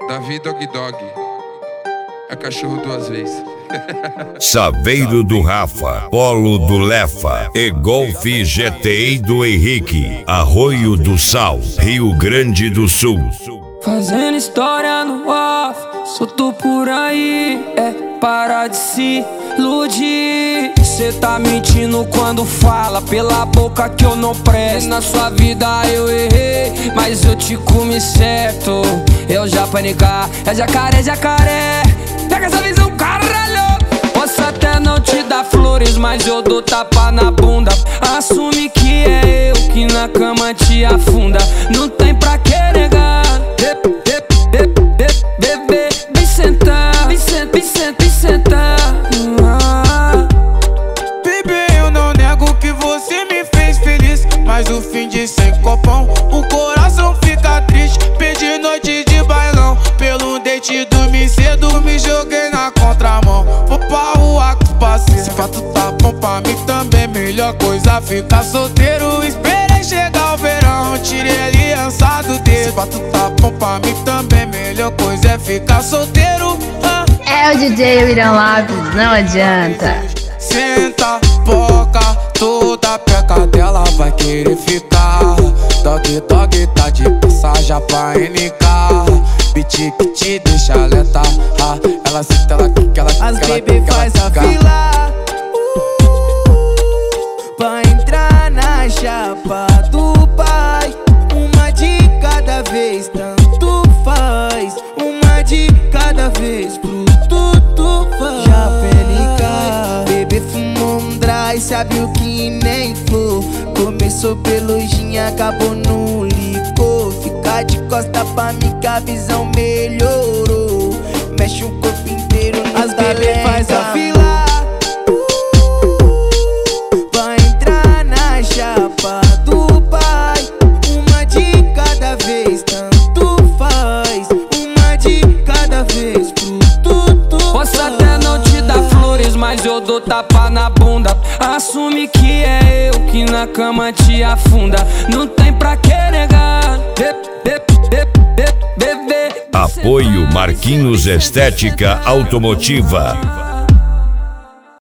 Davi Dog Dog. É cachorro duas vezes. Saveiro do Rafa, Polo do Lefa e Golf GTI do Henrique, Arroio do Sal, Rio Grande do Sul. Fazendo história no off, solto por aí, para de se iludir. Cê tá mentindo quando fala pela boca que eu não presto. Na sua vida eu errei, mas eu te comi certo. Eu já panicar, é jacaré, jacaré. Pega essa visão, caralho. Posso até não te dar flores, mas eu dou tapa na bunda. Assume que é eu que na cama te afunda. Não tem pra que negar. Bebê, vem sentar, vem sentar. Bebê, eu não nego que você me fez feliz, mas o fim de sem copão, o coração fica triste. Perdi noite de bailão, pelo date dormi cedo, me joguei na contramão. Vou pra rua com os parceiros, se fato tá bom pra mim também. Melhor coisa ficar solteiro, esperei chegar o verão, tirei a aliança do dedo. Se fato tá bom pra mim também, melhor coisa é ficar solteiro. É o DJ William Lopes, não adianta. Senta, boca, toda peca dela vai querer ficar. Dog, dog, tá de passagem pra NK. Beat que te deixa lenta. Ela senta, ela quica, ela quica. As bebê faz a fila pra entrar na chapa do pai. Uma de cada vez, tanto faz. Uma de cada vez, pro tudo faz. Já PNK, bebê fumou um dry, sabe o que nem flor. Começou pelo gin, acabou no licor. Fica de costa pra mim que a visão melhorou. Mexe o corpo inteiro, as bebê faz a fila vai entrar na chapa do pai. Uma de cada vez, tanto faz. Uma de cada vez, pro tudo. Posso até não te dar flores, mas eu dou tapa na bunda. Assume que é eu que na cama te afunda. Não tem pra que negar. Apoio Marquinhos Estética Automotiva.